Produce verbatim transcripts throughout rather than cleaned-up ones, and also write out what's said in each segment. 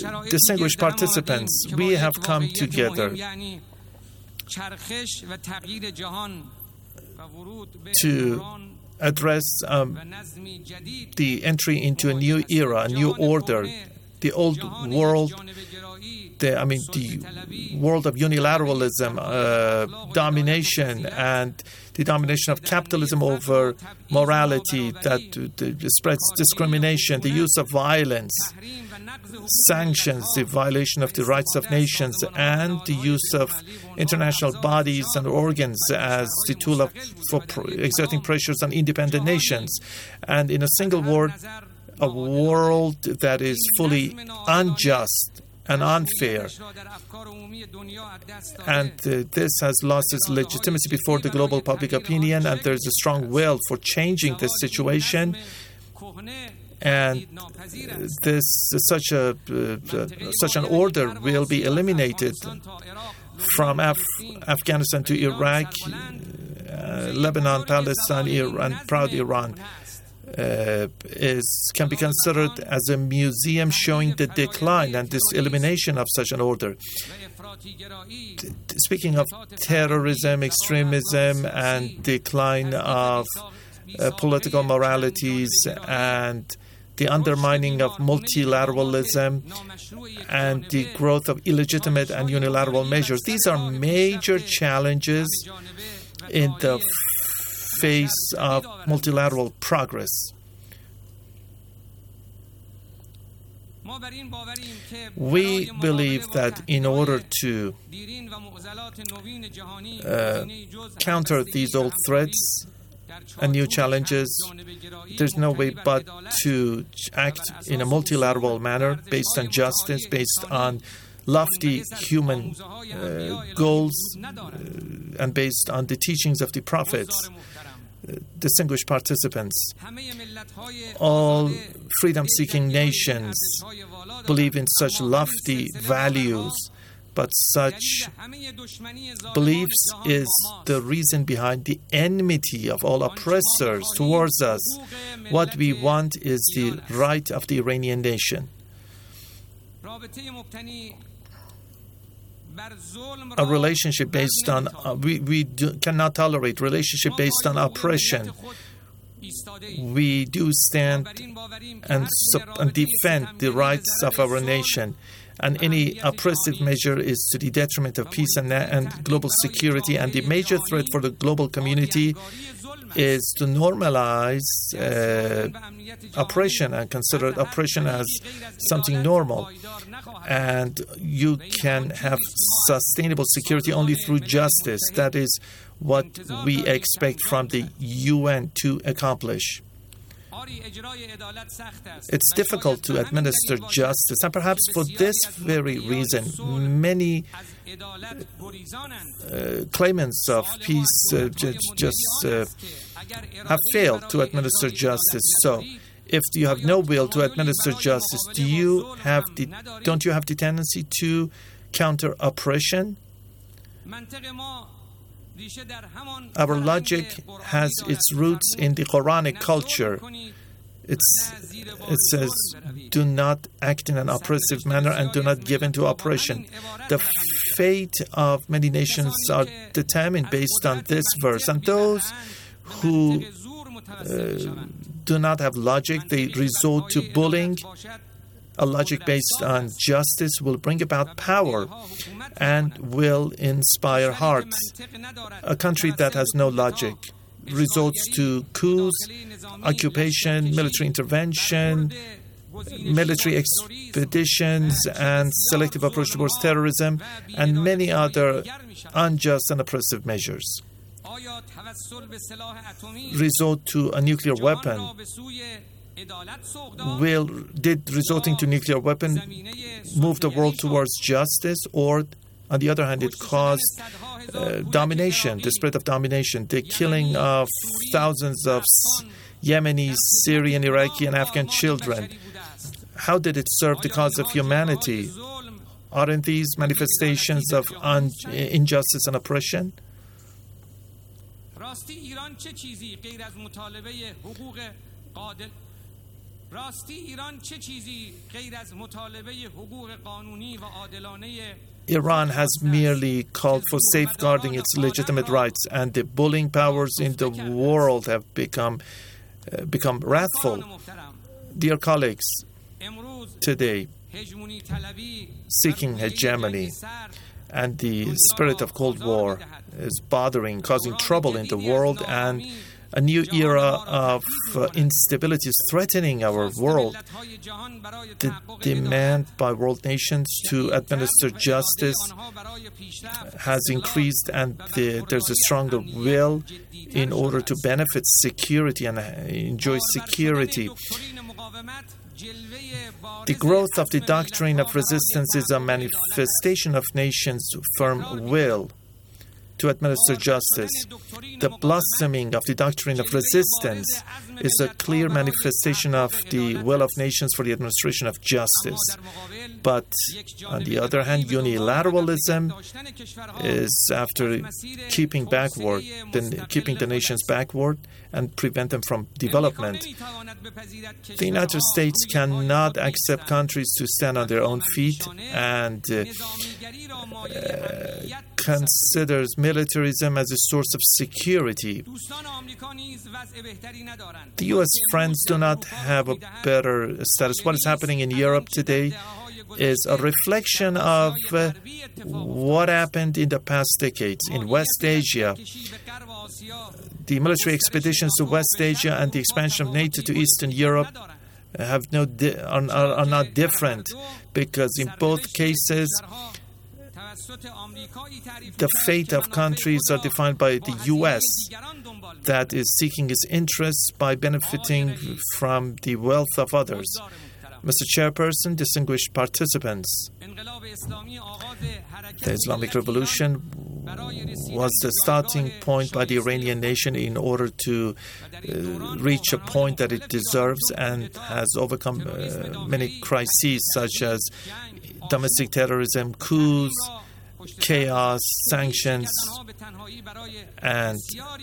distinguished participants, we have come together to address um, the entry into a new era, a new order. The old world, the, I mean, the world of unilateralism, uh, domination, and the domination of capitalism over morality that uh, spreads discrimination, the use of violence, sanctions, the violation of the rights of nations, and the use of international bodies and organs as the tool of, for exerting pressures on independent nations. And in a single word, a world that is fully unjust and unfair. And uh, this has lost its legitimacy before the global public opinion, and there's a strong will for changing this situation. And uh, this such a uh, such an order will be eliminated from Af- Afghanistan to Iraq, uh, Lebanon, Palestine, Iran, proud Iran. Uh, is can be considered as a museum showing the decline and this elimination of such an order. T- speaking of terrorism, extremism, and decline of uh, political moralities, and the undermining of multilateralism, and the growth of illegitimate and unilateral measures, these are major challenges in the face of multilateral progress. We believe that in order to uh, counter these old threats and new challenges, there's no way but to act in a multilateral manner based on justice, based on lofty human uh, goals, uh, and based on the teachings of the prophets. Uh, distinguished participants, all freedom-seeking nations believe in such lofty values, but such beliefs is the reason behind the enmity of all oppressors towards us. What we want is the right of the Iranian nation. A relationship based on uh, we we do, cannot tolerate relationship based on oppression. We do stand and, sub, and defend the rights of our nation, and any oppressive measure is to the detriment of peace and, and global security. And the major threat for the global community is to normalize uh, oppression and consider oppression as something normal. And you can have sustainable security only through justice. That is what we expect from the U N to accomplish. It's difficult to administer justice, and perhaps for this very reason, many uh, claimants of peace uh, j- just uh, have failed to administer justice. So, if you have no will to administer justice, do you have the don't you have the tendency to counter oppression? Our logic has its roots in the Quranic culture. It's, it says, do not act in an oppressive manner and do not give in to oppression. The fate of many nations are determined based on this verse. And those who uh, do not have logic, they resort to bullying. A logic based on justice will bring about power and will inspire hearts. A country that has no logic resorts to coups, occupation, military intervention, military expeditions, and selective approach towards terrorism, and many other unjust and oppressive measures. Resort to a nuclear weapon. Will did resorting to nuclear weapon move the world towards justice, or on the other hand, it caused uh, domination, the spread of domination, the killing of thousands of Yemeni, Syrian, Iraqi, and Afghan children? How did it serve the cause of humanity? Aren't these manifestations of un- injustice and oppression? Iran has merely called for safeguarding its legitimate rights, and the bullying powers in the world have become uh, become wrathful. Dear colleagues, today, seeking hegemony and the spirit of Cold War is bothering, causing trouble in the world, and a new era of uh, instability is threatening our world. The demand by world nations to administer justice has increased, and the, there's a stronger will in order to benefit security and enjoy security. The growth of the doctrine of resistance is a manifestation of nations' firm will to administer justice. The blossoming of the doctrine of resistance is a clear manifestation of the will of nations for the administration of justice. But on the other hand, unilateralism is after keeping backward, then keeping the nations backward and prevent them from development. The United States cannot accept countries to stand on their own feet and uh, uh, considers militarism as a source of security. The U S friends do not have a better status. What is happening in Europe today is a reflection of uh, what happened in the past decades. In West Asia, the military expeditions to West Asia and the expansion of NATO to Eastern Europe have no di- are, are, are not different, because in both cases the fate of countries are defined by the U S that is seeking its interests by benefiting from the wealth of others. Mister Chairperson, distinguished participants, the Islamic Revolution was the starting point by the Iranian nation in order to uh, reach a point that it deserves, and has overcome uh, many crises such as domestic terrorism, coups, chaos, sanctions, and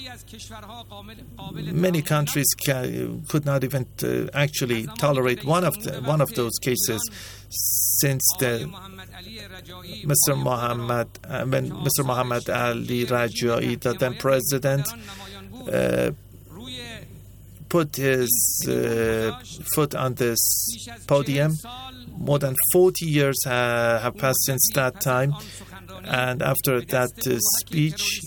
many countries ca- could not even uh, actually tolerate one of the, one of those cases, since the Mister Muhammad uh, when Mister Muhammad Ali Rajai, the then president, uh, put his uh, foot on this podium. More than forty years uh, have passed since that time, and after that uh, speech,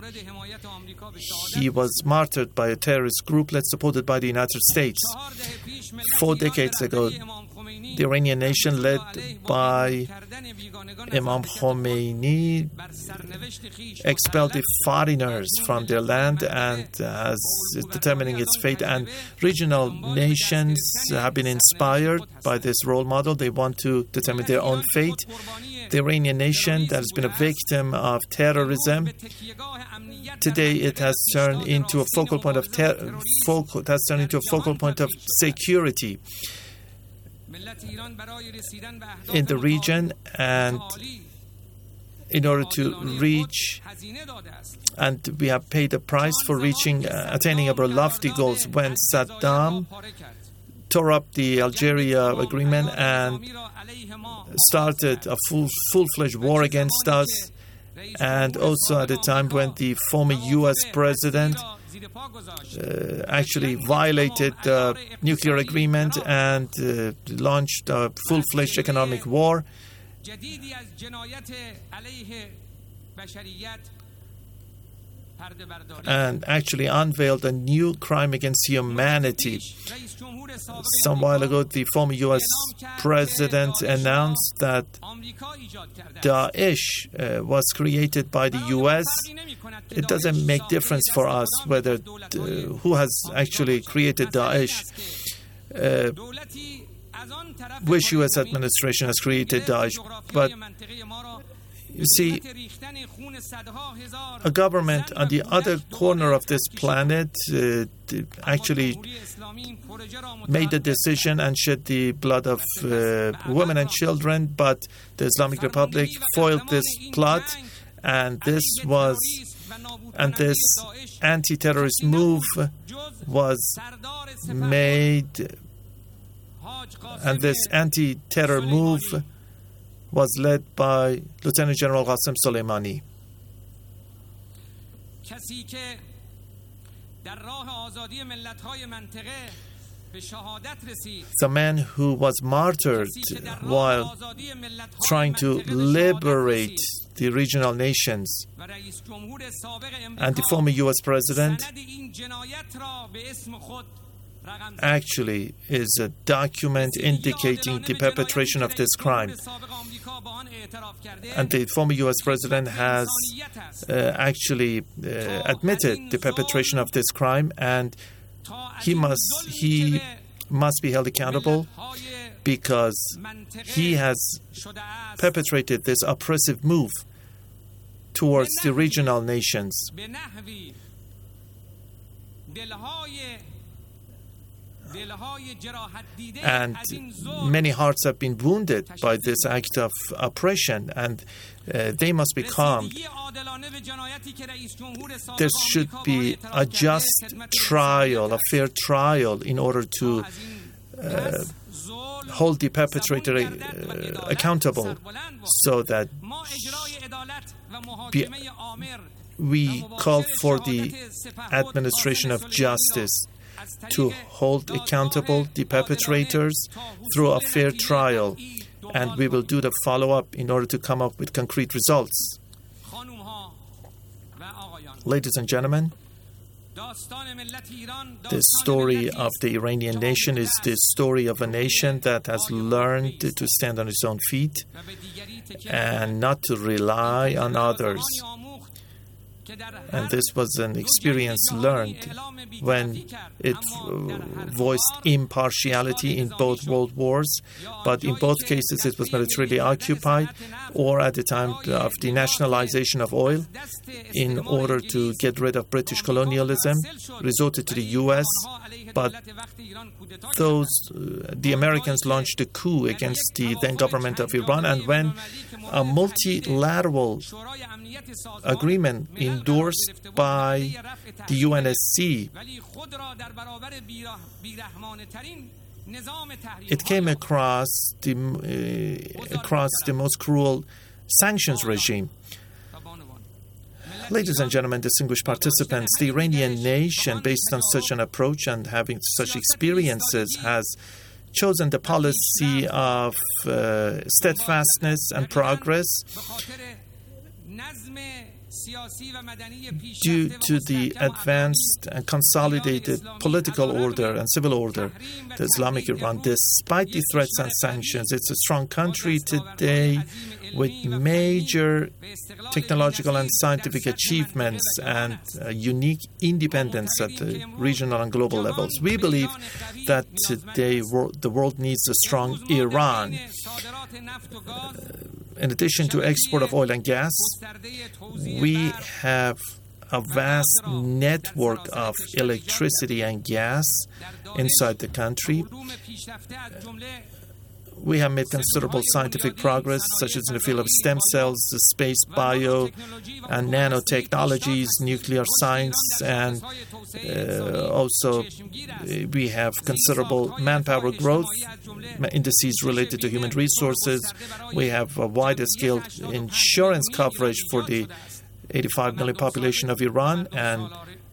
he was martyred by a terrorist group led supported by the United States. Four decades ago, the Iranian nation, led by Imam Khomeini, expelled the foreigners from their land and uh, is determining its fate. And regional nations have been inspired by this role model. They want to determine their own fate. The Iranian nation that has been a victim of terrorism, today it has turned into a focal point of ter- focal, it has turned into a focal point of security in the region, and in order to reach, and we have paid a price for reaching, uh, attaining our lofty goals. When Saddam tore up the Algeria agreement and started a full, full-fledged war against us, and also at a time when the former U S president uh, actually violated the nuclear agreement and uh, launched a full-fledged economic war, and actually unveiled a new crime against humanity. Some while ago, the former U S president announced that Daesh uh, was created by the U S. It doesn't make difference for us whether uh, who has actually created Daesh. Uh, which U S administration has created Daesh? But you see, a government on the other corner of this planet uh, actually made a decision and shed the blood of uh, women and children, but the Islamic Republic foiled this plot, and this was, and this anti-terrorist move was made And this anti-terror move was led by Lieutenant General Qasem Soleimani. The man who was martyred while trying to liberate the regional nations, and the former U S president actually is a document indicating the perpetration of this crime. And the former U S president has uh, actually uh, admitted the perpetration of this crime, and he must he must be held accountable because he has perpetrated this oppressive move towards the regional nations. And many hearts have been wounded by this act of oppression, and uh, they must be calmed. There should be a just trial, a fair trial, in order to uh, hold the perpetrator uh, accountable, so that be, we call for the administration of justice to hold accountable the perpetrators through a fair trial, and we will do the follow-up in order to come up with concrete results. Ladies and gentlemen, the story of the Iranian nation is the story of a nation that has learned to stand on its own feet and not to rely on others. And this was an experience learned when it voiced impartiality in both world wars, but in both cases it was militarily occupied, or at the time of the nationalization of oil in order to get rid of British colonialism, resorted to the U S, but those uh, the Americans launched a coup against the then government of Iran, and when a multilateral agreement endorsed by the U N S C, it came across the uh, across the most cruel sanctions regime. Ladies and gentlemen, distinguished participants, the Iranian nation, based on such an approach and having such experiences, has chosen the policy of uh, steadfastness and progress due to the advanced and consolidated political order and civil order, the Islamic Iran. Despite the threats and sanctions, it's a strong country today with major technological and scientific achievements and uh, unique independence at the regional and global levels. We believe that today wor- the world needs a strong Iran. Uh, in addition to export of oil and gas, we have a vast network of electricity and gas inside the country. We have made considerable scientific progress, such as in the field of stem cells, space, bio, and nanotechnologies, nuclear science, and uh, also we have considerable manpower growth, indices related to human resources. We have a wider scale insurance coverage for the eighty-five million population of Iran, and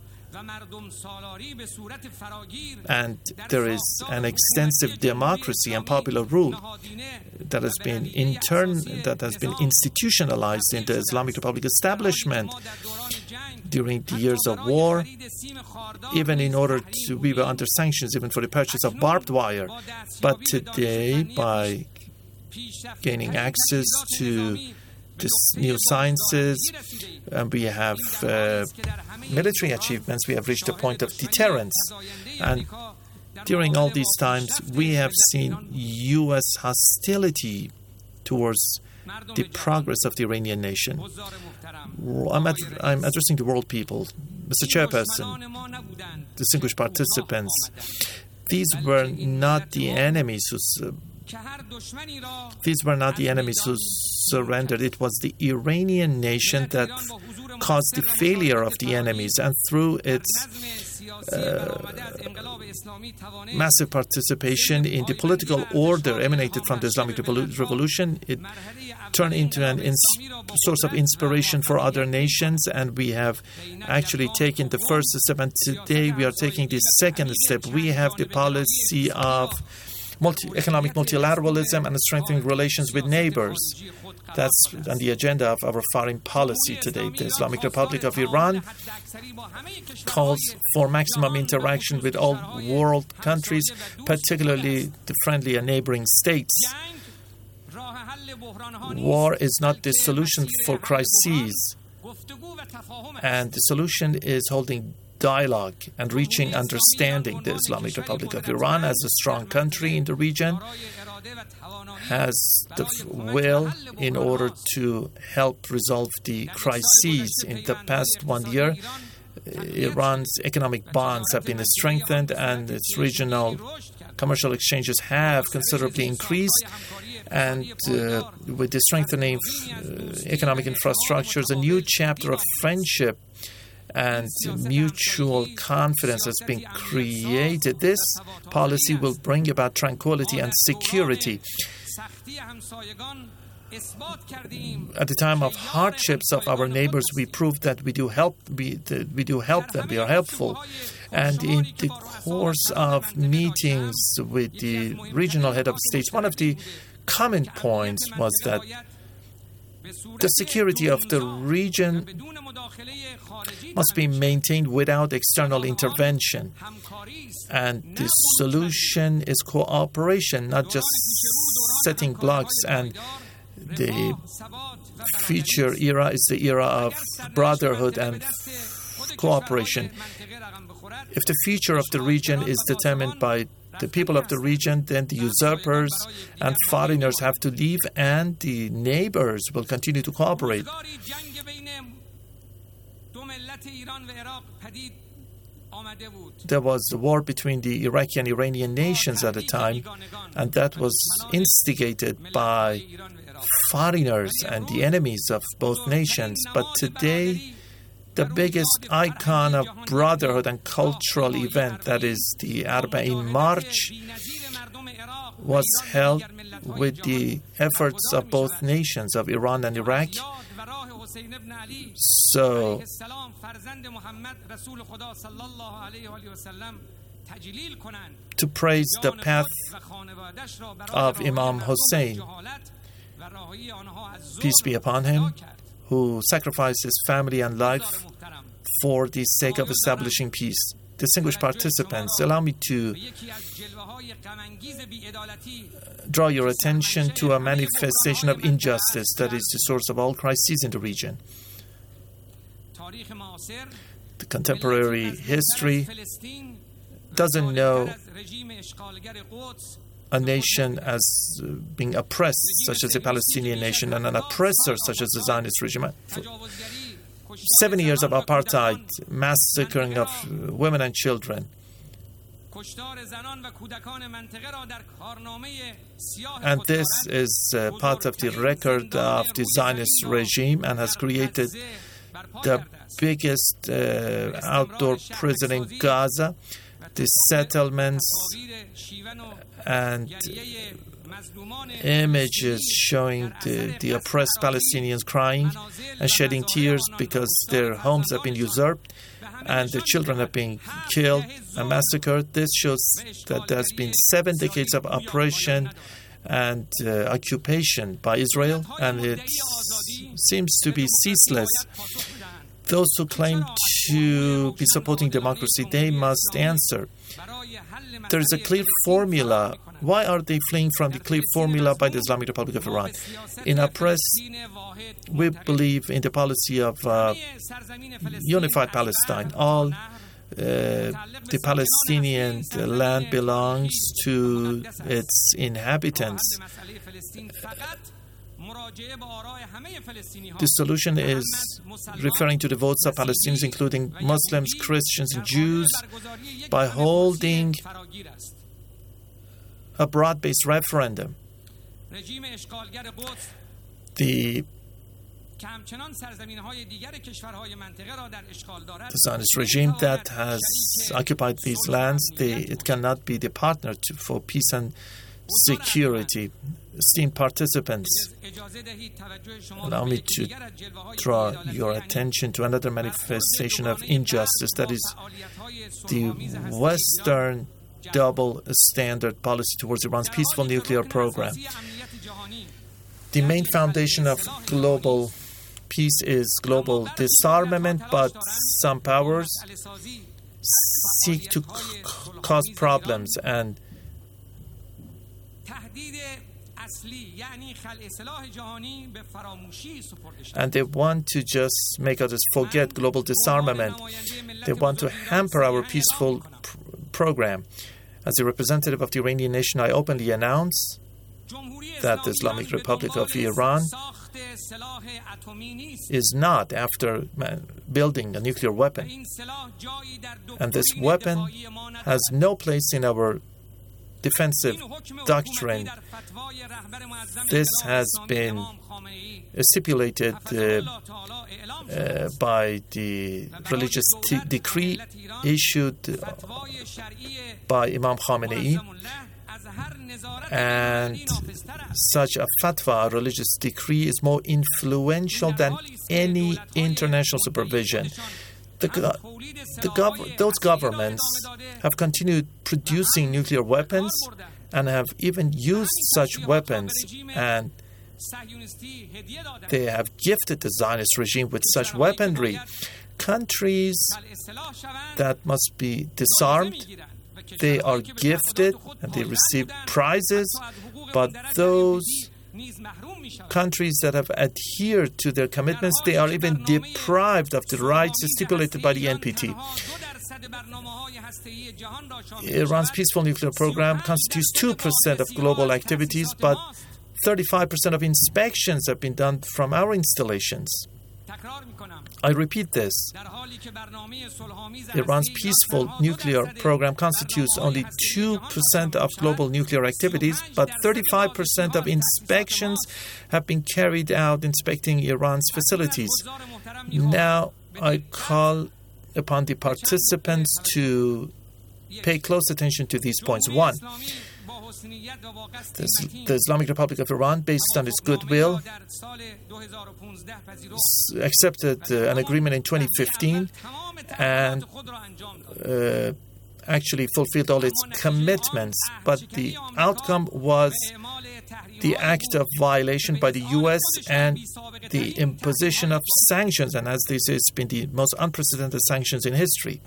And there is an extensive democracy and popular rule that has been intern that has been institutionalized in the Islamic Republic establishment during the years of war. Even in order to, we were under sanctions even for the purchase of barbed wire. But today, by gaining access to this new sciences, and we have uh, military achievements, we have reached a point of deterrence. And during all these times, we have seen U S hostility towards the progress of the Iranian nation. I'm, ad- I'm addressing the world people. Mister Chairperson, distinguished participants, these were not the enemies who uh, these were not the enemies who surrendered. It was the Iranian nation that caused the failure of the enemies, and through its uh, massive participation in the political order emanated from the Islamic Revolu- Revolution. It turned into an ins- source of inspiration for other nations, and we have actually taken the first step, and today we are taking the second step. We have the policy of multi- economic multilateralism and strengthening relations with neighbors. That's on the agenda of our foreign policy today. The Islamic Republic of Iran calls for maximum interaction with all world countries, particularly the friendly and neighboring states. War is not the solution for crises, and the solution is holding dialogue and reaching understanding. The Islamic Republic of Iran, as a strong country in the region, has the will in order to help resolve the crises. In the past one year, Iran's economic bonds have been strengthened and its regional commercial exchanges have considerably increased. And uh, with the strengthening uh, economic infrastructures, a new chapter of friendship and mutual confidence has been created. This policy will bring about tranquility and security. At the time of hardships of our neighbors, we proved that we do help. We, that we do help them. We are helpful, and in the course of meetings with the regional head of states, one of the common points was that the security of the region must be maintained without external intervention. And the solution is cooperation, not just setting blocks. And the future era is the era of brotherhood and cooperation. If the future of the region is determined by the people of the region, then the usurpers and foreigners have to leave, and the neighbors will continue to cooperate. There was a war between the Iraqi and Iranian nations at the time, and that was instigated by foreigners and the enemies of both nations. But today, the biggest icon of brotherhood and cultural event, that is the Arba'in March, was held with the efforts of both nations, of Iran and Iraq. So, to praise the path of Imam Hussein, peace be upon him, who sacrificed his family and life for the sake of establishing peace. Distinguished participants, allow me to draw your attention to a manifestation of injustice that is the source of all crises in the region. The contemporary history doesn't know a nation as being oppressed, such as the Palestinian nation, and an oppressor, such as the Zionist regime. For seventy years of apartheid, massacring of women and children. And this is uh, part of the record of the Zionist regime, and has created the biggest uh, outdoor prison in Gaza, the settlements, and images showing the, the oppressed Palestinians crying and shedding tears because their homes have been usurped and their children have been killed and massacred. This shows that there's been seven decades of oppression and uh, occupation by Israel, and it seems to be ceaseless. Those who claim to be supporting democracy, they must answer. There is a clear formula. Why are they fleeing from the clear formula by the Islamic Republic of Iran? In our press, we believe in the policy of uh, unified Palestine. All uh, the Palestinian land belongs to its inhabitants. The solution is referring to the votes of Palestinians, including Muslims, Christians, and Jews, by holding a broad-based referendum. The The Zionist regime that has occupied these lands, they, it cannot be the partner to, for peace and security. Esteemed participants, allow me to draw your attention to another manifestation of injustice, that is the Western double standard policy towards Iran's peaceful nuclear program. The main foundation of global peace is global disarmament, but some powers seek to c- cause problems and and they want to just make others forget global disarmament. They want to hamper our peaceful pr- program. As a representative of the Iranian nation, I openly announce that the Islamic Republic of Iran is not after building a nuclear weapon. And this weapon has no place in our defensive doctrine. This has been stipulated uh, uh, by the religious t- decree issued by Imam Khamenei, and such a fatwa, a religious decree, is more influential than any international supervision. The, the gov- those governments have continued producing nuclear weapons and have even used such weapons, and they have gifted the Zionist regime with such weaponry. Countries that must be disarmed, they are gifted and they receive prizes, but those countries that have adhered to their commitments, they are even deprived of the rights stipulated by the N P T. Iran's peaceful nuclear program constitutes two percent of global activities, but thirty-five percent of inspections have been done from our installations. I repeat this. Iran's peaceful nuclear program constitutes only two percent of global nuclear activities, but thirty-five percent of inspections have been carried out inspecting Iran's facilities. Now, I call upon the participants to pay close attention to these points. One, the, the Islamic Republic of Iran, based on its goodwill, s- accepted uh, an agreement in twenty fifteen and uh, actually fulfilled all its commitments. But the outcome was the act of violation by the U S and the imposition of sanctions. And as they say, it's been the most unprecedented sanctions in history.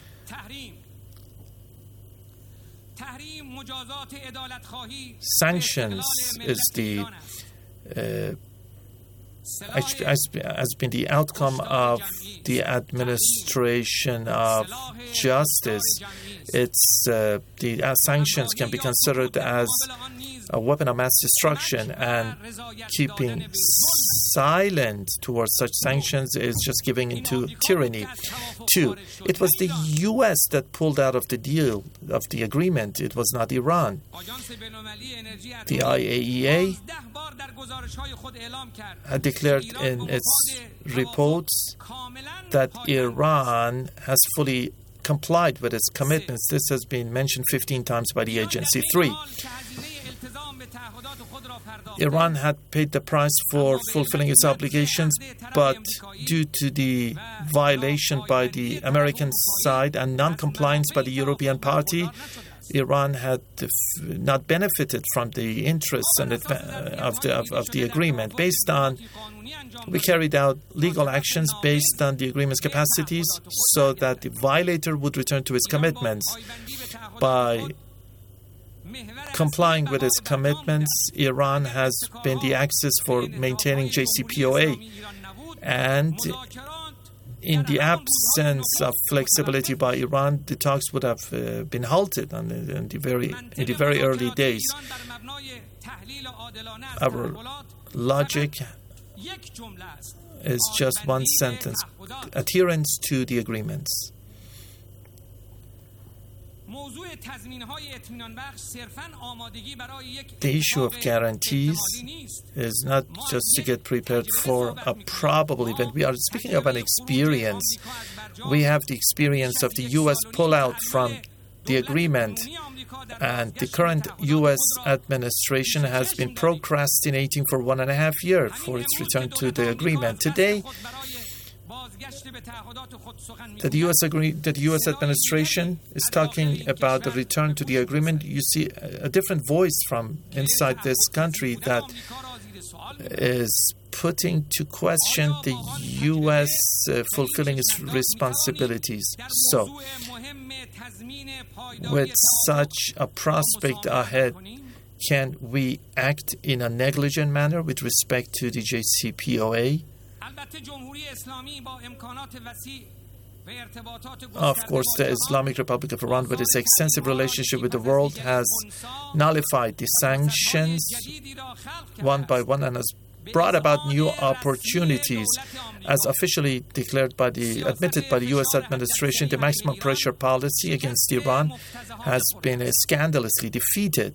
Sanctions is the uh, has, has been the outcome of the administration of justice. It's uh, the uh, sanctions can be considered as a weapon of mass destruction, and keeping silent towards such sanctions is just giving into tyranny. Two, it was the U S that pulled out of the deal, of the agreement. It was not Iran. The I A E A had declared in its reports that Iran has fully complied with its commitments. This has been mentioned fifteen times by the agency. Three, Iran had paid the price for fulfilling its obligations, but due to the violation by the American side and non-compliance by the European party, Iran had not benefited from the interests and adva- of the of, of the agreement. Based on, we carried out legal actions based on the agreement's capacities, so that the violator would return to its commitments. By complying with its commitments, Iran has been the axis for maintaining J C P O A, and in the absence of flexibility by Iran, the talks would have uh, been halted on the, in the very in the very early days. Our logic is just one sentence: adherence to the agreements. The issue of guarantees is not just to get prepared for a probable event. We are speaking of an experience. We have the experience of the U S pullout from the agreement, and the current U S administration has been procrastinating for one and a half years for its return to the agreement. Today, that the U S agree, that the U S administration is talking about the return to the agreement. You see a different voice from inside this country that is putting to question the U S uh, fulfilling its responsibilities. So, with such a prospect ahead, can we act in a negligent manner with respect to the J C P O A? Of course, the Islamic Republic of Iran, with its extensive relationship with the world, has nullified the sanctions one by one and has brought about new opportunities. As officially declared by the, admitted by the U S administration, the maximum pressure policy against Iran has been scandalously defeated.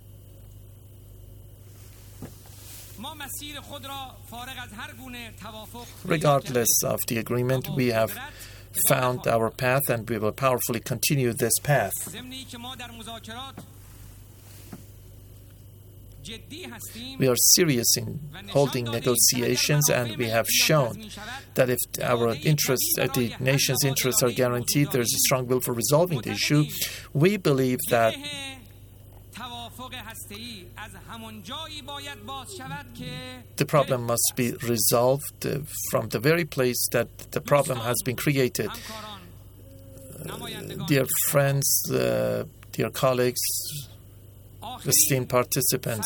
Regardless of the agreement, we have found our path and we will powerfully continue this path. We are serious in holding negotiations, and we have shown that if our interests, uh, the nation's interests are guaranteed, there is a strong will for resolving the issue. We believe that the problem must be resolved uh, from the very place that the problem has been created. Uh, dear friends, uh, dear colleagues, esteemed participants,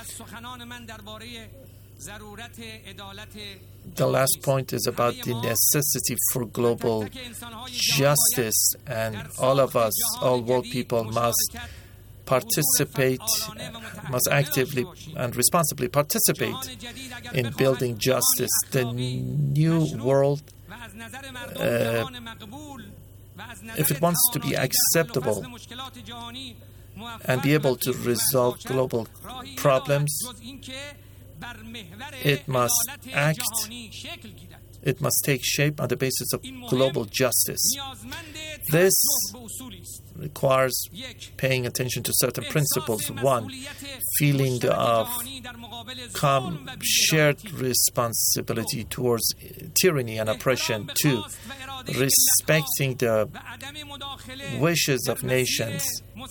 the last point is about the necessity for global justice, and all of us, all world people, must participate, must actively and responsibly participate in building justice. The new world, uh, if it wants to be acceptable and be able to resolve global problems, it must act, it must take shape on the basis of global justice. This requires paying attention to certain principles. One, feeling of com- shared responsibility towards tyranny and oppression. Two, respecting the wishes of nations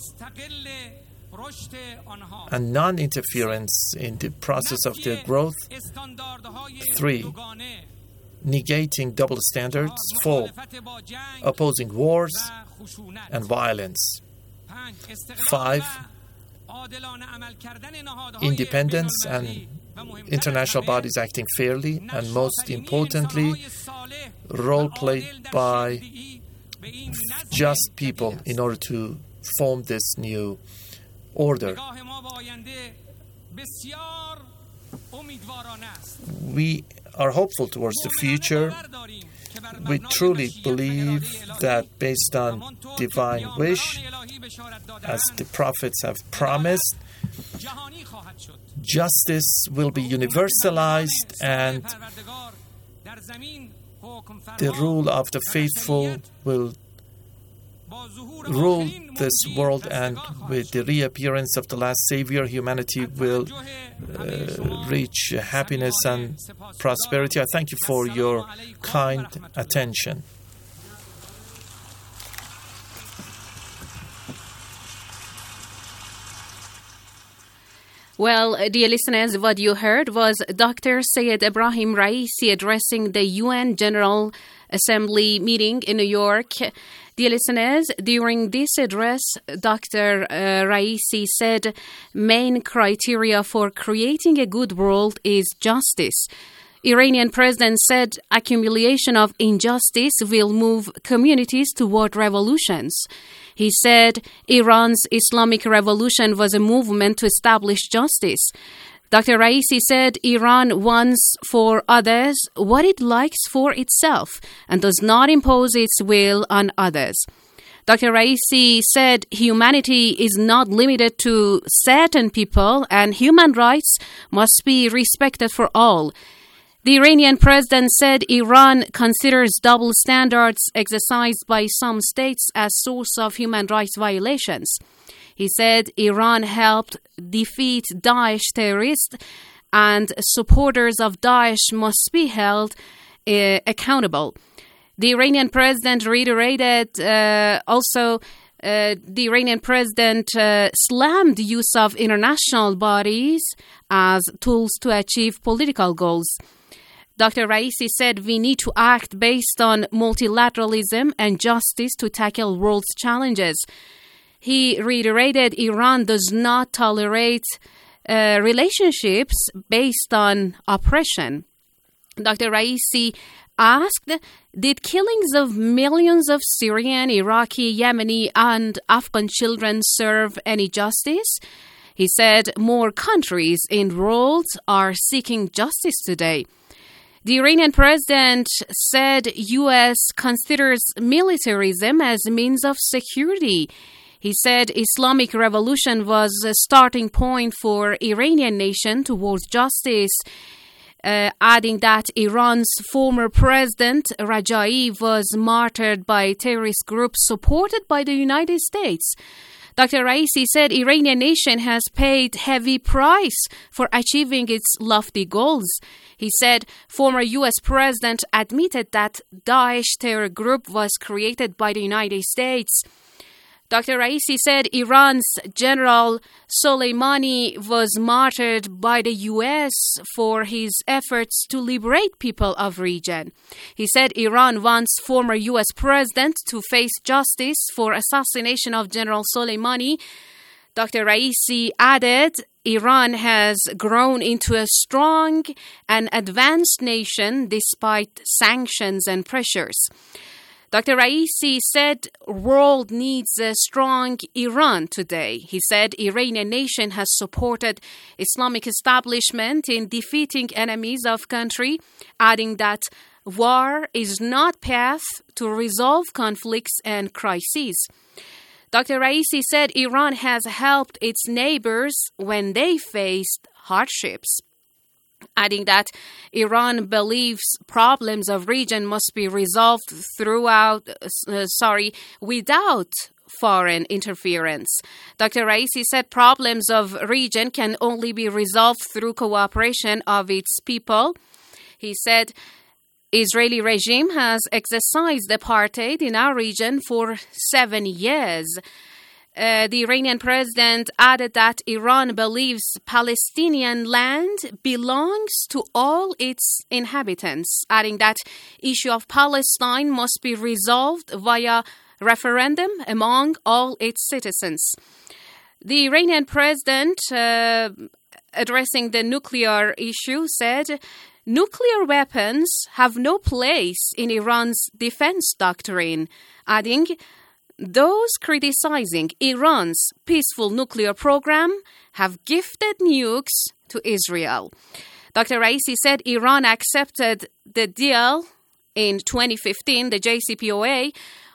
and non-interference in the process of their growth. Three, negating double standards. Four, opposing wars and violence. Five, independence and international bodies acting fairly, and most importantly, role played by just people in order to form this new order. We are hopeful towards the future. We truly believe that based on divine wish, as the prophets have promised, justice will be universalized and the rule of the faithful will rule this world, and with the reappearance of the last Savior, humanity will uh, reach happiness and prosperity. I thank you for your kind attention. Well, dear listeners, what you heard was Doctor Sayed Ebrahim Raisi addressing the U N General Assembly meeting in New York. Dear listeners, during this address, Doctor Uh, Raisi said main criteria for creating a good world is justice. Iranian president said accumulation of injustice will move communities toward revolutions. He said Iran's Islamic Revolution was a movement to establish justice. Doctor Raisi said Iran wants for others what it likes for itself and does not impose its will on others. Doctor Raisi said humanity is not limited to certain people and human rights must be respected for all. The Iranian president said Iran considers double standards exercised by some states as source of human rights violations. He said Iran helped defeat Daesh terrorists and supporters of Daesh must be held uh, accountable. The Iranian president reiterated uh, also uh, the Iranian president uh, slammed the use of international bodies as tools to achieve political goals. Doctor Raisi said we need to act based on multilateralism and justice to tackle world's challenges. He reiterated Iran does not tolerate uh, relationships based on oppression. Doctor Raisi asked, did killings of millions of Syrian, Iraqi, Yemeni, and Afghan children serve any justice? He said more countries in the world are seeking justice today. The Iranian president said U S considers militarism as a means of security. He said Islamic revolution was a starting point for Iranian nation towards justice. Uh, adding that Iran's former president, Rajaei, was martyred by terrorist groups supported by the United States. Doctor Raisi said Iranian nation has paid heavy price for achieving its lofty goals. He said former U S president admitted that Daesh terror group was created by the United States. Doctor Raisi said Iran's General Soleimani was martyred by the U S for his efforts to liberate people of region. He said Iran wants former U S president to face justice for assassination of General Soleimani. Doctor Raisi added Iran has grown into a strong and advanced nation despite sanctions and pressures. Doctor Raisi said world needs a strong Iran today. He said Iranian nation has supported Islamic establishment in defeating enemies of country, adding that war is not path to resolve conflicts and crises. Doctor Raisi said Iran has helped its neighbors when they faced hardships, adding that Iran believes problems of region must be resolved throughout, uh, sorry, without foreign interference. Doctor Raisi said problems of region can only be resolved through cooperation of its people. He said Israeli regime has exercised apartheid in our region for seven years. Uh, the Iranian president added that Iran believes Palestinian land belongs to all its inhabitants, adding that issue of Palestine must be resolved via referendum among all its citizens. The Iranian president, uh, addressing the nuclear issue, said nuclear weapons have no place in Iran's defense doctrine, adding those criticizing Iran's peaceful nuclear program have gifted nukes to Israel. Doctor Raisi said Iran accepted the deal in twenty fifteen. The J C P O A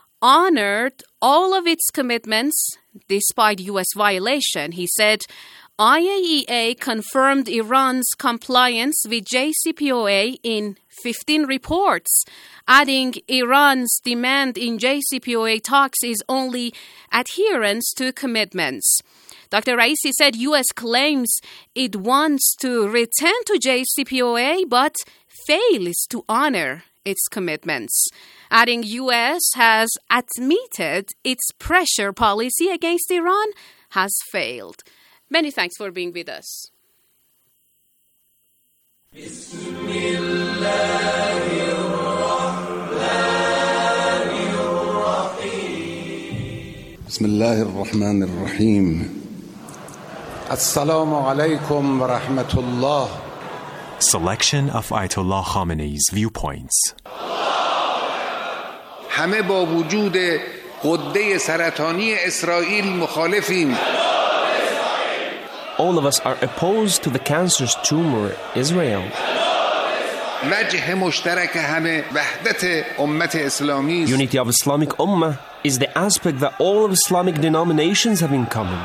honored all of its commitments despite U S violation. He said I A E A confirmed Iran's compliance with J C P O A in fifteen reports, adding Iran's demand in J C P O A talks is only adherence to commitments. Doctor Raisi said U S claims it wants to return to J C P O A but fails to honor its commitments, adding U S has admitted its pressure policy against Iran has failed. Many thanks for being with us. Bismillah ar-Rahman ar-Rahim. Assalamu alaikum wa rahmatullah. Selection of Ayatollah Khamenei's viewpoints. همه با وجود غده سرطانی اسرائیل مخالفیم. All of us are opposed to the cancerous tumor, Israel. وجه مشترک همه وحدت امت اسلامی. Unity of Islamic Ummah is the aspect that all of Islamic denominations have in common.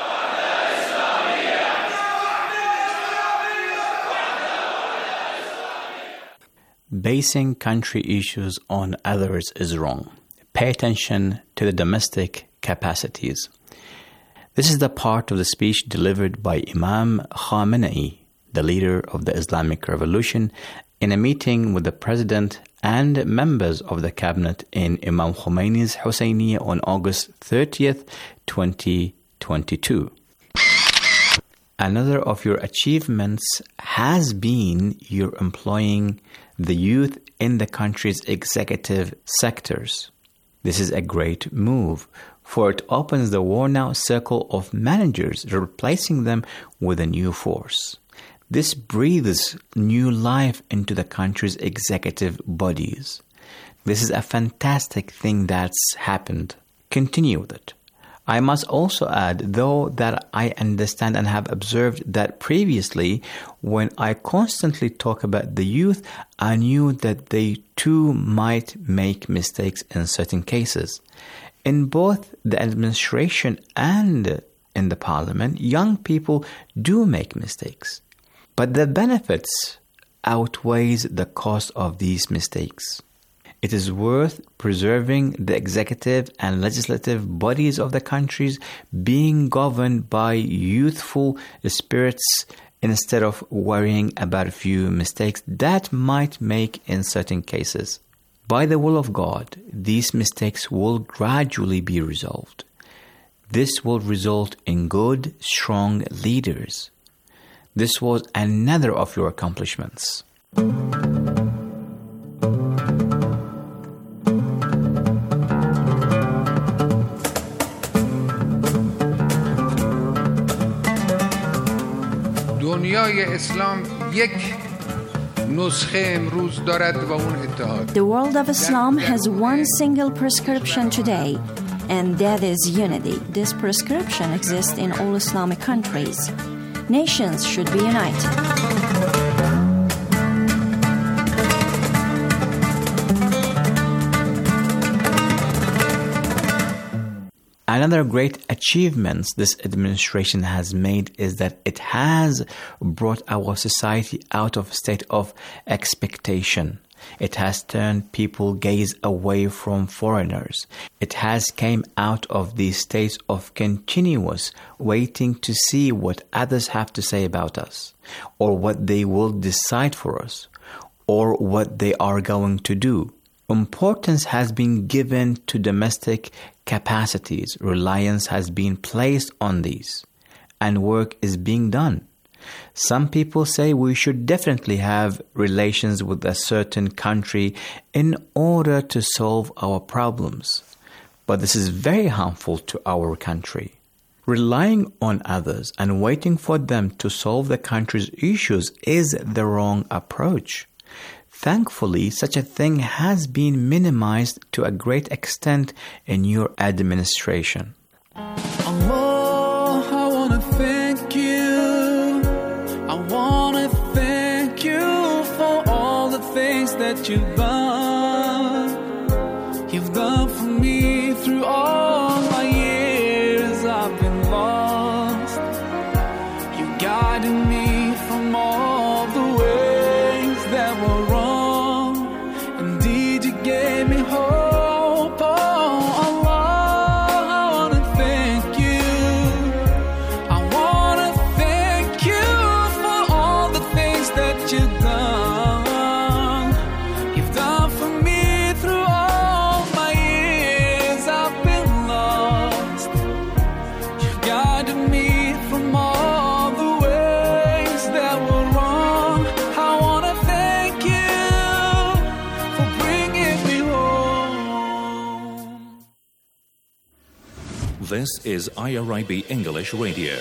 Basing country issues on others is wrong. Pay attention to the domestic capacities. This is the part of the speech delivered by Imam Khamenei, the leader of the Islamic Revolution, in a meeting with the President and members of the cabinet in Imam Khomeini's Husseiniya on August thirtieth, twenty twenty-two. Another of your achievements has been your employing the youth in the country's executive sectors. This is a great move, for it opens the worn-out circle of managers, replacing them with a new force. This breathes new life into the country's executive bodies. This is a fantastic thing that's happened. Continue with it. I must also add, though, that I understand and have observed that previously, when I constantly talk about the youth, I knew that they too might make mistakes in certain cases. In both the administration and in the parliament, young people do make mistakes. But the benefits outweighs the cost of these mistakes. It is worth preserving the executive and legislative bodies of the countries being governed by youthful spirits instead of worrying about a few mistakes that might make in certain cases. By the will of God, these mistakes will gradually be resolved. This will result in good, strong leaders. This was another of your accomplishments. دنیای اسلام یک نسخه امروز دارد و اون اتحاد. The world of Islam has one single prescription today, and that is unity. This prescription exists in all Islamic countries. Nations should be united. Another great achievement this administration has made is that it has brought our society out of a state of expectation. It has turned people's gaze away from foreigners. It has came out of these states of continuous waiting to see what others have to say about us, or what they will decide for us, or what they are going to do. Importance has been given to domestic capacities. Reliance has been placed on these, and work is being done. Some people say we should definitely have relations with a certain country in order to solve our problems. But this is very harmful to our country. Relying on others and waiting for them to solve the country's issues is the wrong approach. Thankfully, such a thing has been minimized to a great extent in your administration. Allah, I want to thank you. I want to thank you for all the things that you've done. You've done for me through all my years I've been lost. You guided me from all the ways that were wrong. Indeed, you gave me hope. Oh, Allah, I want to thank you. I want to thank you for all the things that you've done. You've done for me through all my years I've been lost. You've guided me from all the ways that were wrong. I want to thank you for bringing me home. This is I R I B English Radio.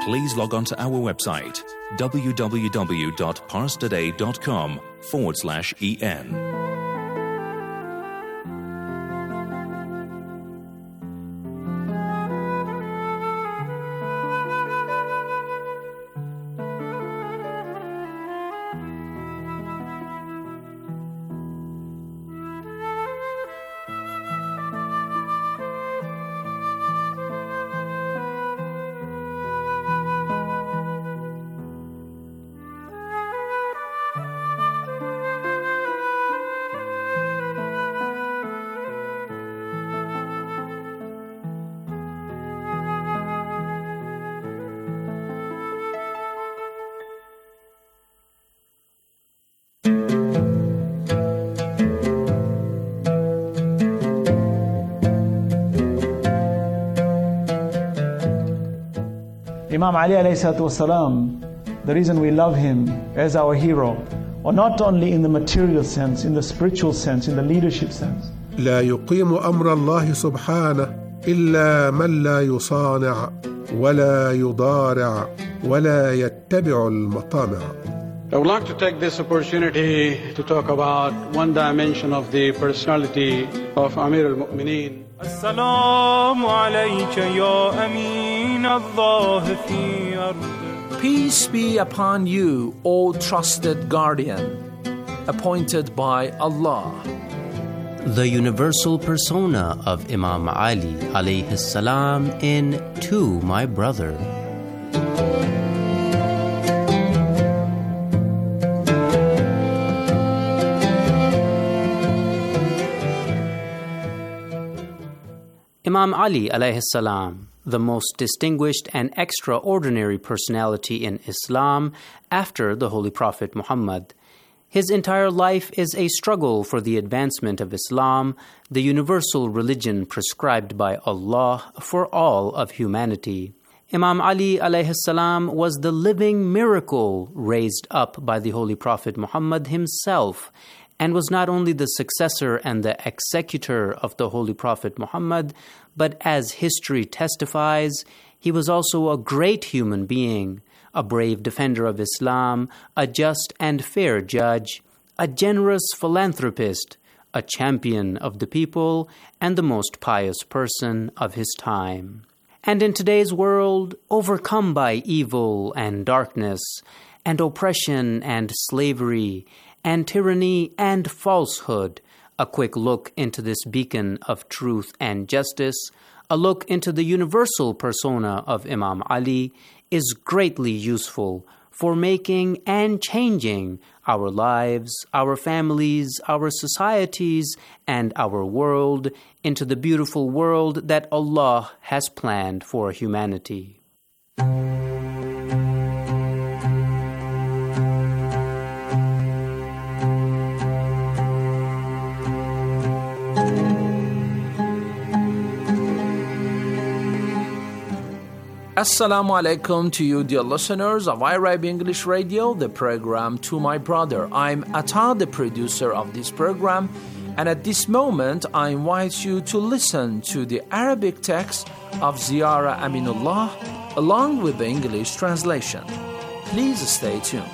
please log on to our website www.parstoday.com forward slash en. Imam Ali alayhi salatu wasalam, the reason we love him as our hero, or not only in the material sense, in the spiritual sense, in the leadership sense. لا يقيم أمر الله سبحانه إلا من لا يصانع ولا يضارع ولا يتبع المطامع. I would like to take this opportunity to talk about one dimension of the personality of Amir al-Mu'mineen. Assalamu alayka ya amin Allah fi ard. Peace be upon you, O trusted guardian, appointed by Allah. The universal persona of Imam Ali alayhi salam in To My Brother. Imam Ali alayhi salam, the most distinguished and extraordinary personality in Islam after the Holy Prophet Muhammad. His entire life is a struggle for the advancement of Islam, the universal religion prescribed by Allah for all of humanity. Imam Ali alayhi salam was the living miracle raised up by the Holy Prophet Muhammad himself, and was not only the successor and the executor of the Holy Prophet Muhammad, but as history testifies, he was also a great human being, a brave defender of Islam, a just and fair judge, a generous philanthropist, a champion of the people, and the most pious person of his time. And in today's world, overcome by evil and darkness, and oppression and slavery, and tyranny and falsehood, a quick look into this beacon of truth and justice, a look into the universal persona of Imam Ali, is greatly useful for making and changing our lives, our families, our societies, and our world into the beautiful world that Allah has planned for humanity. Assalamu alaikum to you, dear listeners of I R I B English Radio, the program To My Brother. I'm Atta, the producer of this program, and at this moment I invite you to listen to the Arabic text of Ziyara Aminullah along with the English translation. Please stay tuned.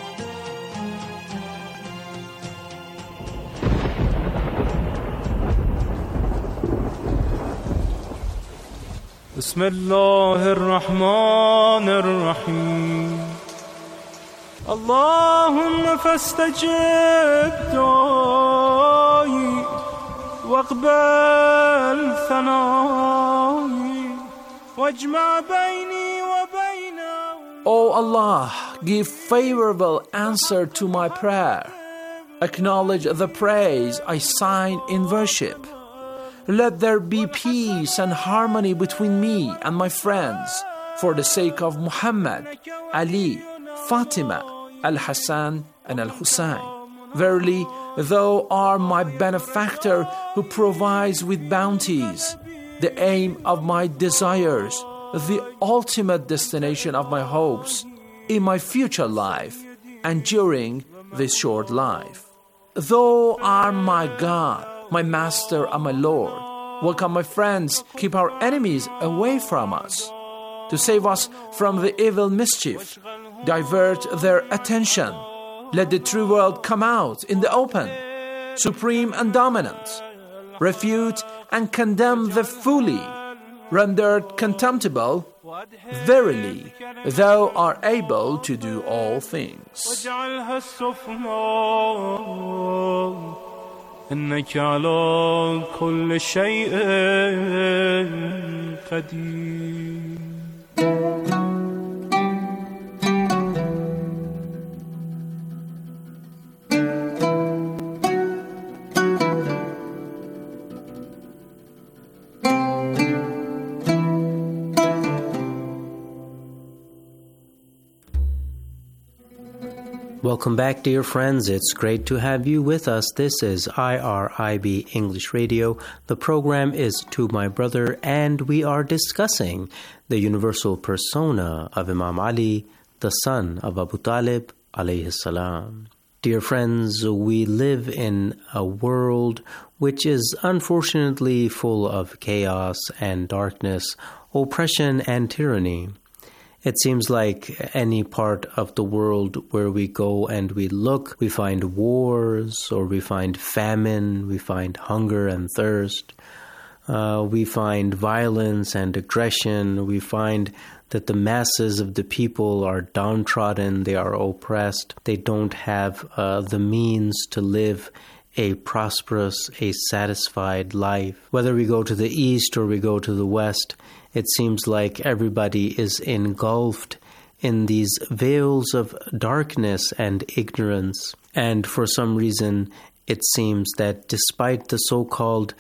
بسم الله الرحمن الرحيم اللهم فاستجب دعائي واقبل ثنائي واجمع بيني وبينه. O Allah, give favorable answer to my prayer. Acknowledge the praise I sign in worship. Let there be peace and harmony between me and my friends for the sake of Muhammad, Ali, Fatima, Al-Hassan, and Al-Hussein. Verily, thou art my benefactor who provides with bounties, the aim of my desires, the ultimate destination of my hopes in my future life and during this short life. Thou art my God, my Master and my Lord. Welcome, my friends. Keep our enemies away from us. to save us from the evil mischief. Divert their attention. Let the true world come out in the open, supreme and dominant. Refute and condemn the folly rendered contemptible. Verily, thou art able to do all things. إنك على كل شيء قدير. Welcome back, dear friends. It's great to have you with us. This is I R I B English Radio. The program is To My Brother, and we are discussing the universal persona of Imam Ali, the son of Abu Talib, alayhi salam. Dear friends, we live in a world which is unfortunately full of chaos and darkness, oppression and tyranny. It seems like any part of the world where we go and we look, we find wars, or we find famine, we find hunger and thirst, uh, we find violence and aggression, we find that the masses of the people are downtrodden, they are oppressed, they don't have uh, the means to live a prosperous, a satisfied life. Whether we go to the east or we go to the west, it seems like everybody is engulfed in these veils of darkness and ignorance. And for some reason, it seems that despite the so-called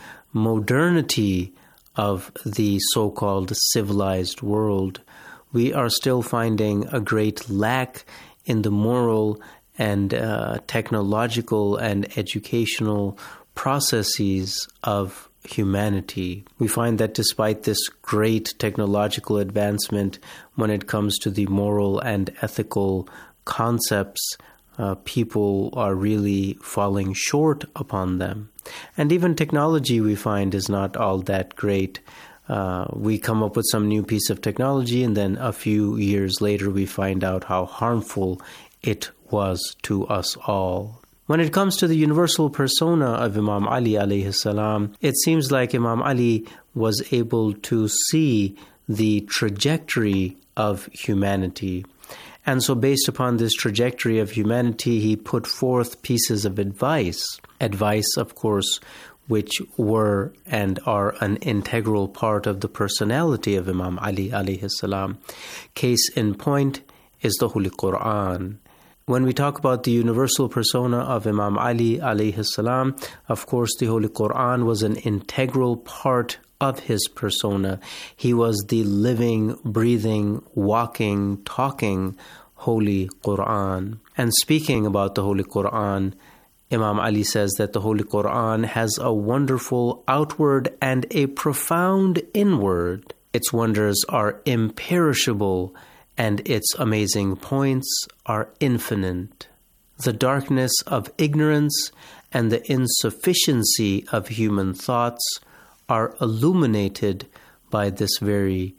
modernity of the so-called civilized world, we are still finding a great lack in the moral and uh, technological and educational processes of humanity. We find that despite this great technological advancement, when it comes to the moral and ethical concepts, uh, people are really falling short upon them. And even technology, we find, is not all that great. Uh, we come up with some new piece of technology, and then a few years later we find out how harmful it was to us all. When it comes to the universal persona of Imam Ali alayhi salam, it seems like Imam Ali was able to see the trajectory of humanity. And so based upon this trajectory of humanity, he put forth pieces of advice. Advice, of course, which were and are an integral part of the personality of Imam Ali alayhi salam. Case in point is the Holy Quran. When we talk about the universal persona of Imam Ali alayhi salam, of course the Holy Quran was an integral part of his persona. He was the living, breathing, walking, talking Holy Quran. And speaking about the Holy Quran, Imam Ali says that the Holy Quran has a wonderful outward and a profound inward. Its wonders are imperishable, and its amazing points are infinite. The darkness of ignorance and the insufficiency of human thoughts are illuminated by this very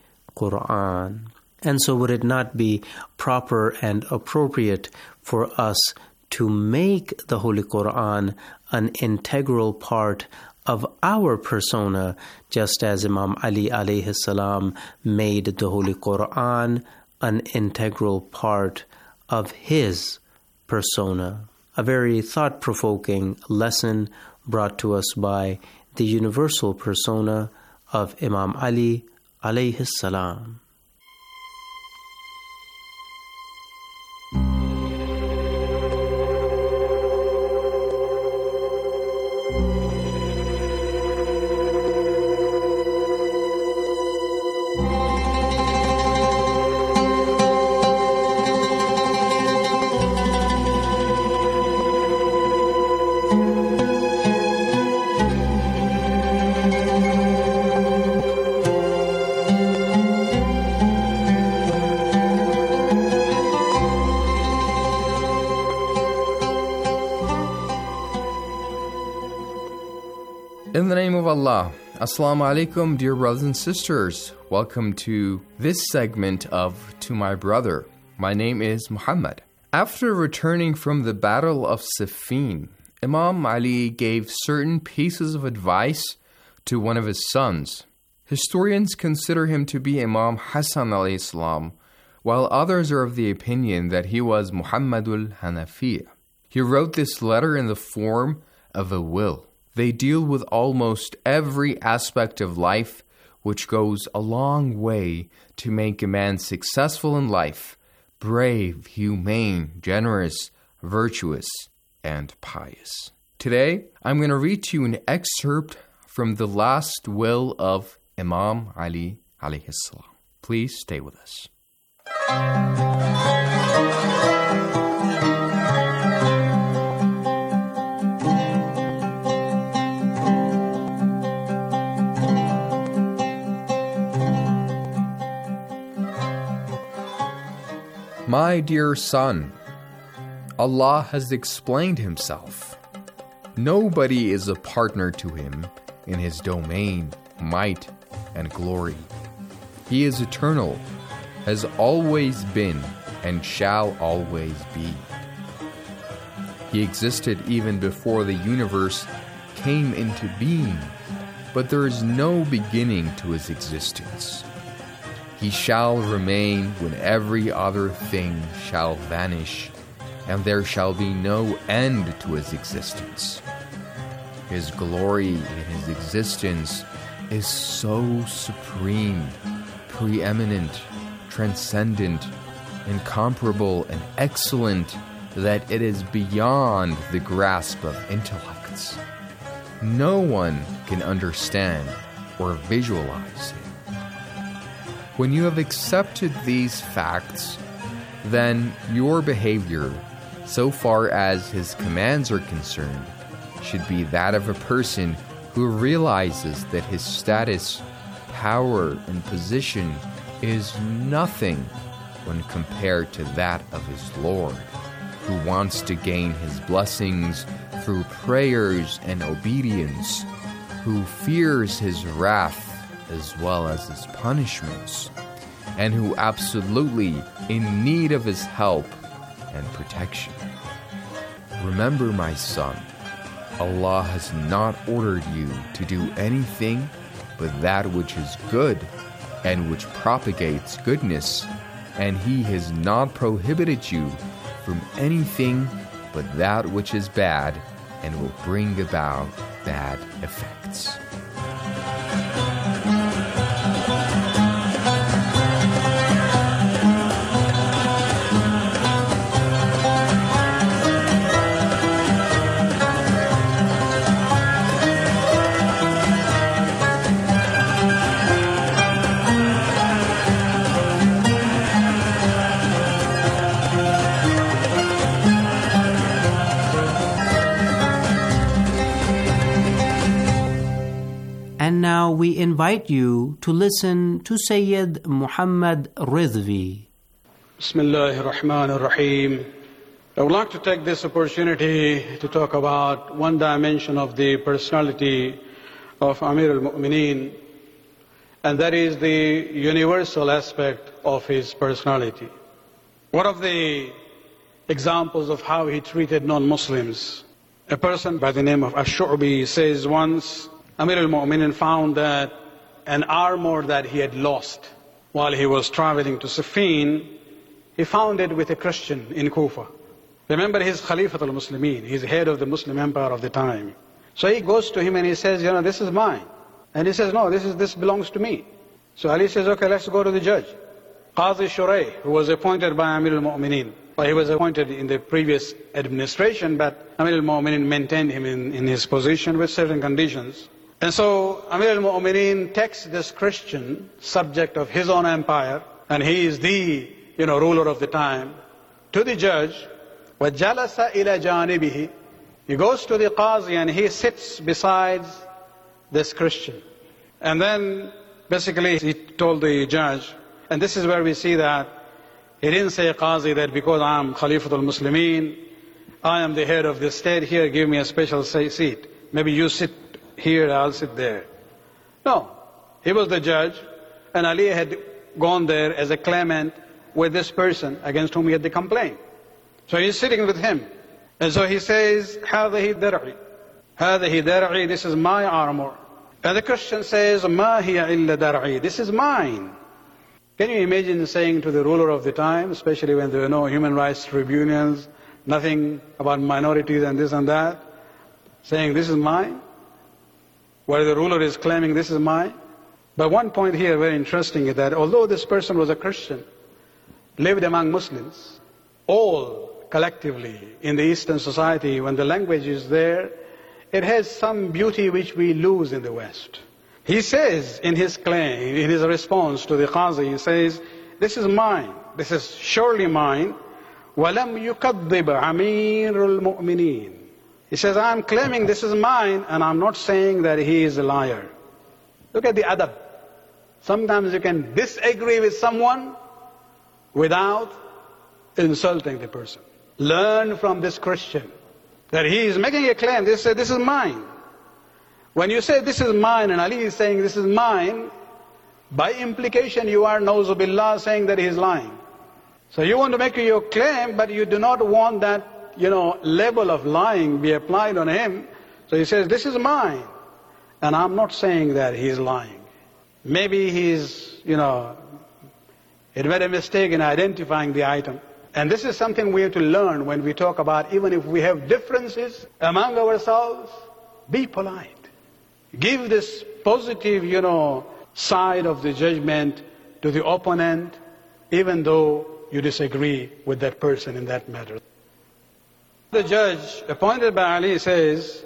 Quran. And so would it not be proper and appropriate for us to make the Holy Quran an integral part of our persona, just as Imam Ali alayhi salam made the Holy Quran an integral part of his persona? A very thought-provoking lesson brought to us by the universal persona of Imam Ali alayhi salam. In the name of Allah, Assalamu alaikum, dear brothers and sisters. Welcome to this segment of To My Brother. My name is Muhammad. After returning from the Battle of Siffin, Imam Ali gave certain pieces of advice to one of his sons. Historians consider him to be Imam Hassan alayhi salam, while others are of the opinion that he was Muhammadul Hanafiya. He wrote this letter in the form of a will. They deal with almost every aspect of life, which goes a long way to make a man successful in life, brave, humane, generous, virtuous, and pious. Today, I'm going to read to you an excerpt from the last will of Imam Ali alayhi salam. Please stay with us. My dear son, Allah has explained Himself. Nobody is a partner to Him in His domain, might, and glory. He is eternal, has always been, and shall always be. He existed even before the universe came into being, but there is no beginning to His existence. He shall remain when every other thing shall vanish, and there shall be no end to His existence. His glory in His existence is so supreme, preeminent, transcendent, incomparable, and excellent that it is beyond the grasp of intellects. No one can understand or visualize it. When you have accepted these facts, then your behavior, so far as His commands are concerned, should be that of a person who realizes that his status, power, and position is nothing when compared to that of his Lord, who wants to gain His blessings through prayers and obedience, who fears His wrath as well as His punishments, and who absolutely in need of His help and protection. Remember, my son, Allah has not ordered you to do anything but that which is good and which propagates goodness, and He has not prohibited you from anything but that which is bad and will bring about bad effects. Now we invite you to listen to Sayyid Muhammad Rizvi. Bismillah ar-Rahman ar-Rahim. I would like to take this opportunity to talk about one dimension of the personality of Amir al-Mu'mineen, and that is the universal aspect of his personality. One of the examples of how he treated non-Muslims, a person by the name of Ash-Shu'bi says once, Amir al-Mu'mineen found that an armor that he had lost while he was traveling to Siffin, he found it with a Christian in Kufa. Remember, he's Khalifatul Muslimin, he's head of the Muslim empire of the time. So he goes to him and he says, you know, this is mine. And he says, no, this is this belongs to me. So Ali says, okay, let's go to the judge. Qazi Shurayh, who was appointed by Amir al-Mu'mineen. Well, he was appointed in the previous administration, but Amir al-Mu'mineen maintained him in, in his position with certain conditions. And so Amir al-Mu'mineen takes this Christian subject of his own empire, and he is the, you know, ruler of the time, to the judge. وَجَلَسَ إِلَى جَانِبِهِ. He goes to the Qazi and he sits beside this Christian. And then basically he told the judge, and this is where we see that he didn't say, Qazi, that because I am Khalifatul Muslimin, I am the head of the state, here give me a special seat. Maybe you sit here, I'll sit there. No. He was the judge, and Ali had gone there as a claimant with this person against whom he had the complaint. So he's sitting with him. And so he says, هذه درعي. هذه درعي, this is my armor. And the Christian says, ما هي إلا درعي, this is mine. Can you imagine saying to the ruler of the time, especially when there were no human rights tribunals, nothing about minorities and this and that, saying this is mine? Where the ruler is claiming this is mine? But one point here very interesting is that although this person was a Christian, lived among Muslims, all collectively in the Eastern society, when the language is there, it has some beauty which we lose in the West. He says in his claim, in his response to the Qazi, he says, this is mine, this is surely mine. وَلَمْ يُكَذِّبْ عَمِيرُ الْمُؤْمِنِينَ. He says, I'm claiming this is mine, and I'm not saying that he is a liar. Look at the adab. Sometimes you can disagree with someone without insulting the person. Learn from this Christian that he is making a claim. They say, this is mine. When you say this is mine, and Ali is saying this is mine, by implication you are, na'uzu billah, saying that he is lying. So you want to make your claim, but you do not want that, you know, level of lying be applied on him. So he says, this is mine. And I'm not saying that he is lying. Maybe he's, you know, he made a mistake in identifying the item. And this is something we have to learn when we talk about, even if we have differences among ourselves, be polite. Give this positive, you know, side of the judgment to the opponent, even though you disagree with that person in that matter. The judge appointed by Ali says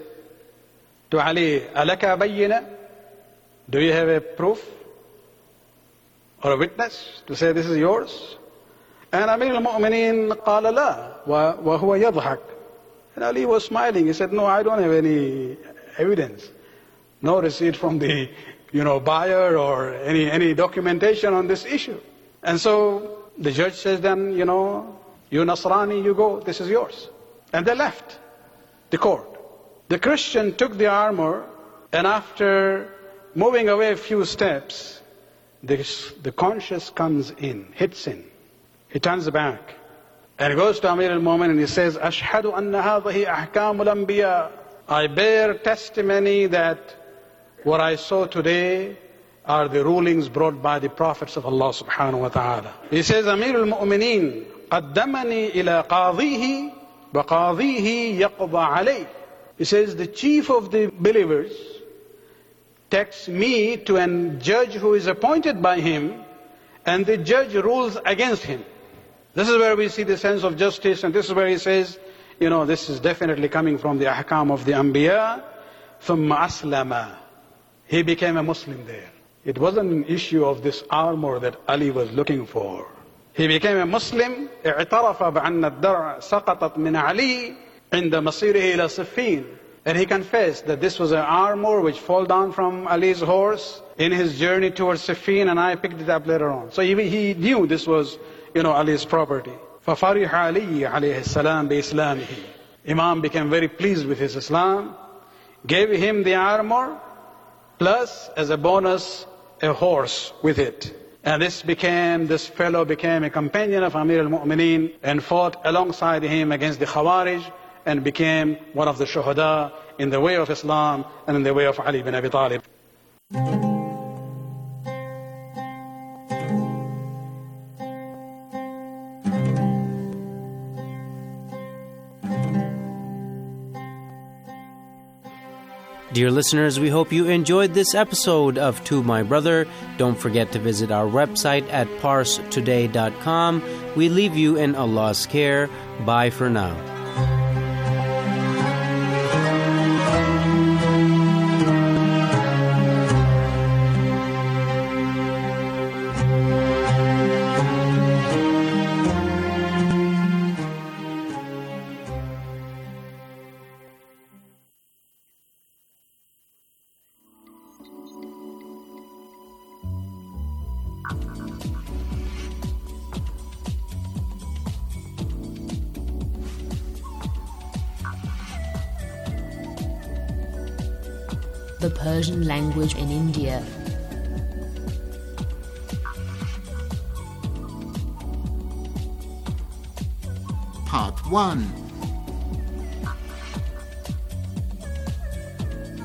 to Ali, Alaka bayyina? Do you have a proof or a witness to say this is yours? And Amir al-Mu'mineen qala la, wa huwa yadhak. And Ali was smiling. He said, no, I don't have any evidence. No receipt from the, you know, buyer or any, any documentation on this issue. And so the judge says then, you know, you Nasrani, you go, this is yours. And they left the court. The Christian took the armor, and after moving away a few steps, the, the conscience comes in, hits in. He turns back and he goes to Amir al-Mu'minin and he says, Ashhadu anna hadhihi ahkamul anbiya. I bear testimony that what I saw today are the rulings brought by the prophets of Allah subhanahu wa ta'ala. He says, Amir al-Mu'minin, qaddamani ila qadhihi wa qadhihi yaqda alayh. He says, the chief of the believers takes me to a judge who is appointed by him, and the judge rules against him. This is where we see the sense of justice, and this is where he says, you know, this is definitely coming from the ahkam of the anbiya. ثُمَّ أَسْلَمَ. He became a Muslim there. It wasn't an issue of this armor that Ali was looking for. He became a Muslim. اعترف بأن الدرع سقطت من علي عند مصيره إلى صفين. And he confessed that this was an armor which fell down from Ali's horse in his journey towards Siffin, and I picked it up later on. So he, he knew this was, you know, Ali's property. فَفَرِحَ عَلِيِّ عَلَيْهِ السَّلَامِ بِإِسْلَامِهِ. Imam became very pleased with his Islam, gave him the armor, plus as a bonus, a horse with it. And this became, this fellow became a companion of Amir al-Mu'mineen and fought alongside him against the Khawarij and became one of the shuhada in the way of Islam and in the way of Ali bin Abi Talib. Dear listeners, we hope you enjoyed this episode of To My Brother. Don't forget to visit our website at parse today dot com. We leave you in Allah's care. Bye for now. the Persian language in India. Part one.